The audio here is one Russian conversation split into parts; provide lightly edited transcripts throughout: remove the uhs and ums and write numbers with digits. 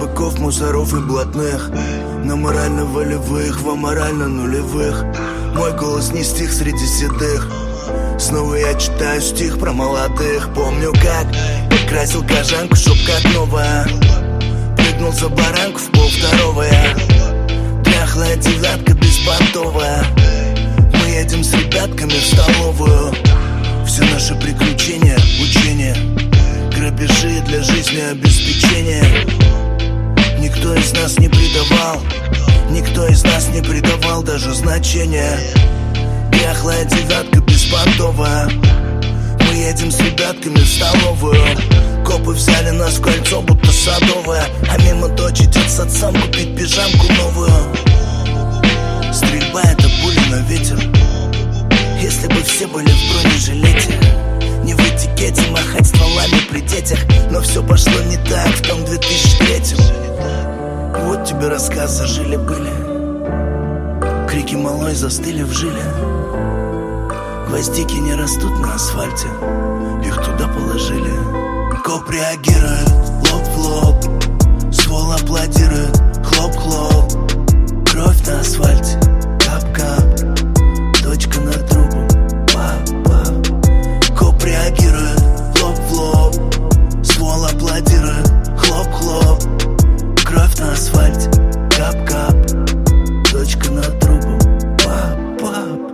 быков, мусоров и блатных, на морально-волевых, в аморально-нулевых. Мой голос не стих среди седых. Снова я читаю стих про молодых. Помню, как красил кожанку, чтоб как новая. Прыгнул за баранку в 1:30. Дряхлая девятка беспонтовая. Мы едем с ребятками в столовую. Все наши приключения, учения, грабежи для жизни обеспечения. Никто из нас не предавал, никто из нас не придавал даже значения. Дряхлая девятка беспонтовая. Мы едем с ребятками в столовую. Копы взяли нас в кольцо, будто садовая. А мимо дочь идет с отцом купить пижамку новую. Стрельба — это пули на ветер. Если бы все были в бронежилете, не в этикете махать стволами при детях. Но все пошло не так в том 2003-м. Вот тебе рассказы жили-были. Крики малой застыли в жиле. Гвоздики не растут на асфальте, их туда положили. Коп реагирует, лоб в лоб. Ствол аплодирует, хлоп-хлоп. Кровь на асфальте, кап-кап. Точка на трубу, пап-пап. Коп реагирует, лоб в лоб. Ствол аплодирует, хлоп-хлоп. Кровь на асфальте, кап-кап. Точка на трубу, пап-пап.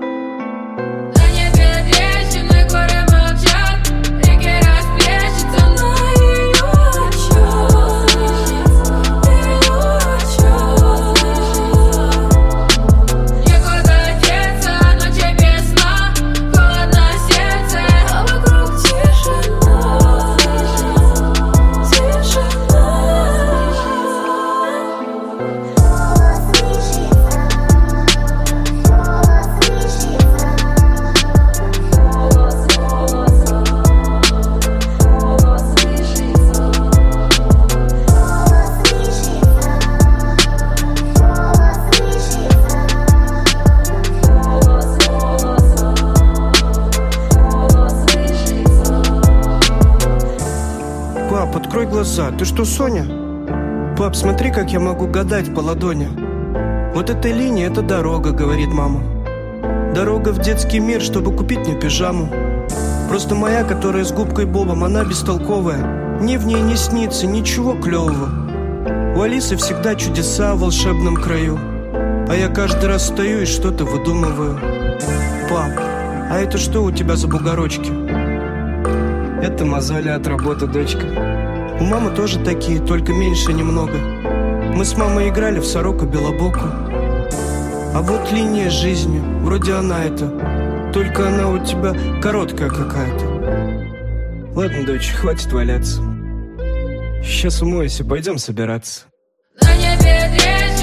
Пап, открой глаза. Ты что, Соня? Пап, смотри, как я могу гадать по ладони. Вот эта линия — это дорога, говорит мама. Дорога в детский мир, чтобы купить мне пижаму. Просто моя, которая с губкой Бобом, она бестолковая. Мне в ней не снится ничего клевого. У Алисы всегда чудеса в волшебном краю. А я каждый раз стою и что-то выдумываю. Пап, а это что у тебя за бугорочки? Это мозоли от работы, дочка. У мамы тоже такие, только меньше немного. Мы с мамой играли в сороку-белобоку. А вот линия жизни, вроде она это. Только она у тебя короткая какая-то. Ладно, дочь, хватит валяться. Сейчас умоюсь и пойдем собираться. На небе